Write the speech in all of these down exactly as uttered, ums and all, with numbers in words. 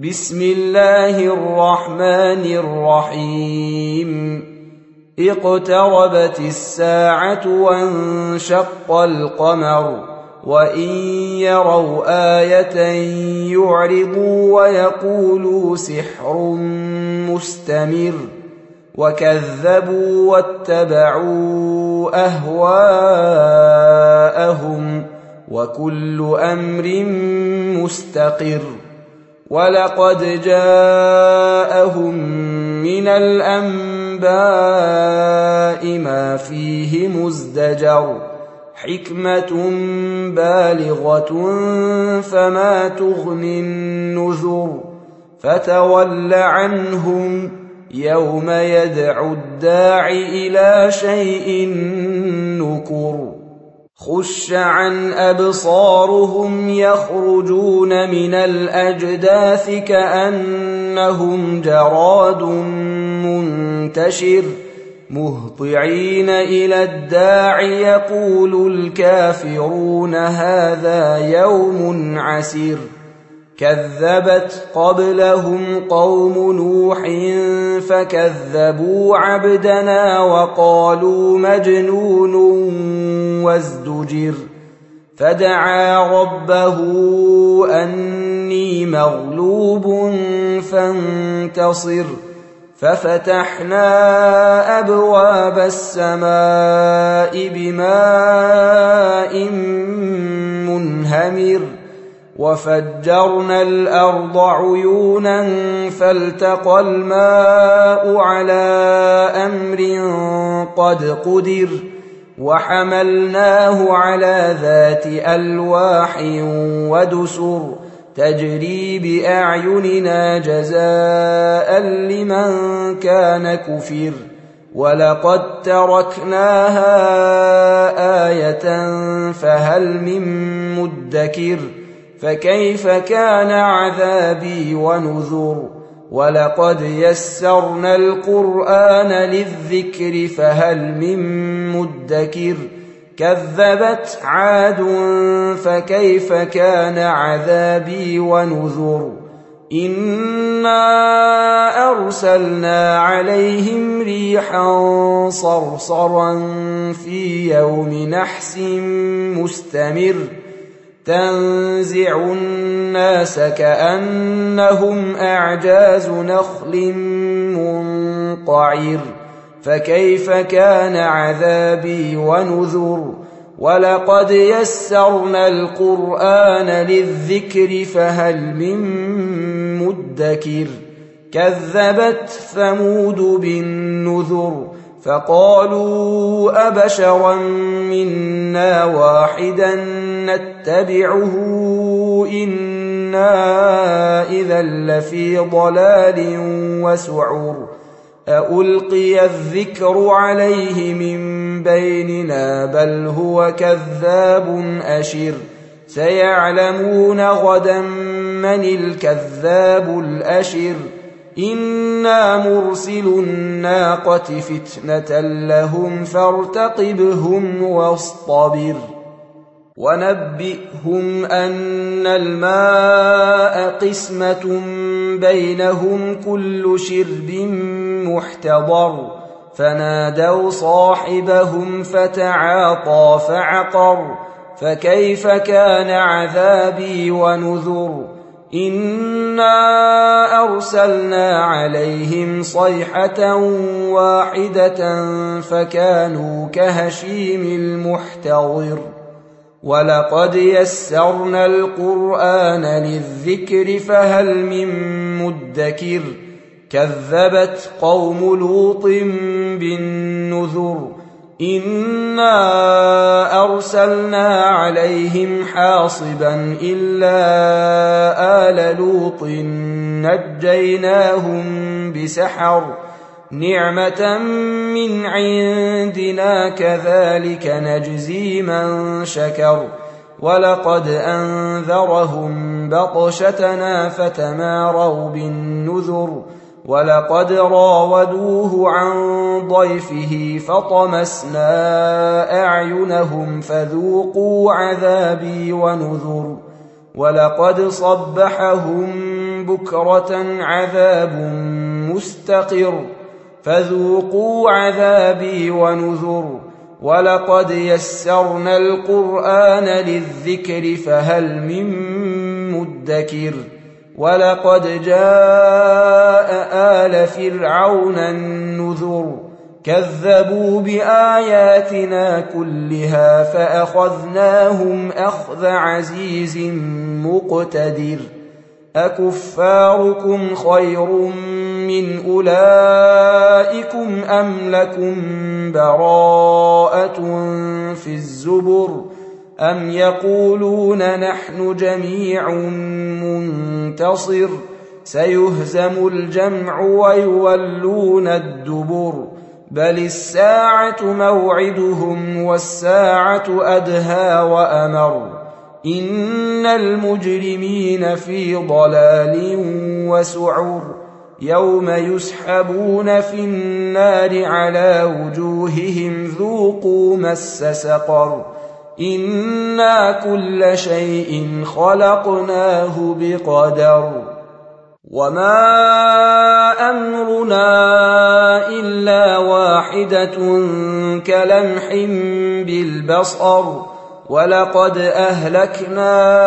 بسم الله الرحمن الرحيم اقتربت الساعة وانشق القمر وإن يروا آية يعرضوا ويقولوا سحر مستمر وكذبوا واتبعوا أهواءهم وكل أمر مستقر ولقد جاءهم من الأنباء ما فيه مزدجر حكمة بالغة فما تغني النذر فتول عنهم يوم يدعو الداع إلى شيء نكر خش عن أبصارهم يخرجون من الأجداث كأنهم جراد منتشر مهطعين إلى الداع يقول الكافرون هذا يوم عسير كذبت قبلهم قوم نوح فكذبوا عبدنا وقالوا مجنون وازدجر فدعا ربه أني مغلوب فانتصر ففتحنا أبواب السماء بماء منهمر وفجرنا الأرض عيونا فالتقى الماء على أمر قد قدر وحملناه على ذات ألواح ودسر تجري بأعيننا جزاء لمن كان كفر ولقد تركناها آية فهل من مدكر فكيف كان عذابي ونذر ولقد يسرنا القرآن للذكر فهل من مدكر كذبت عاد فكيف كان عذابي ونذر إنا أرسلنا عليهم ريحا صرصرا في يوم نحس مستمر تنزع الناس كأنهم أعجاز نخل منقعر فكيف كان عذابي ونذر ولقد يسرنا القرآن للذكر فهل من مدكر كذبت ثمود بالنذر فقالوا أبشرا منا واحدا نتبعه إنا إذا لفي ضلال وسعر أألقي الذكر عليه من بيننا بل هو كذاب أشر سيعلمون غدا من الكذاب الأشر إنا مرسل الناقة فتنة لهم فارتقبهم واصطبر ونبئهم أن الماء قسمة بينهم كل شرب محتضر فنادوا صاحبهم فتعاطى فعقر فكيف كان عذابي ونذر إنا أرسلنا عليهم صيحة واحدة فكانوا كهشيم المحتضر ولقد يسرنا القرآن للذكر فهل من مدكر كذبت قوم لوط بالنذر إنا أرسلنا عليهم حاصبا إلا آل لوط نجيناهم بسحر نعمة من عندنا كذلك نجزي من شكر ولقد أنذرهم بطشتنا فتماروا بالنذر ولقد راودوه عن ضيفه فطمسنا أعينهم فذوقوا عذابي ونذر ولقد صبحهم بكرة عذاب مستقر فذوقوا عذابي ونذر ولقد يسرنا القرآن للذكر فهل من مدكر ولقد جاء آل فرعون النذر كذبوا بآياتنا كلها فأخذناهم أخذ عزيز مقتدر أكفاركم خير من أولئكم أم لكم براءة في الزبر أم يقولون نحن جميع منتصر سيهزم الجمع ويولون الدبر بل الساعة موعدهم والساعة أدهى وأمر إن المجرمين في ضلال وسعر يوم يسحبون في النار على وجوههم ذوقوا مس سقر إنا كل شيء خلقناه بقدر وما أمرنا إلا واحدة كلمح بالبصر ولقد أهلكنا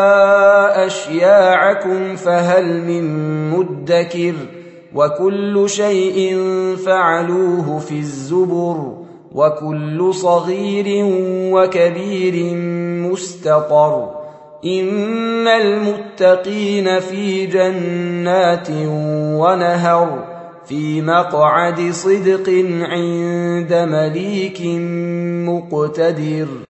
أشياعكم فهل من مدكر وكل شيء فعلوه في الزبر وكل صغير وكبير مستطر إن المتقين في جنات ونهر في مقعد صدق عند مليك مقتدر.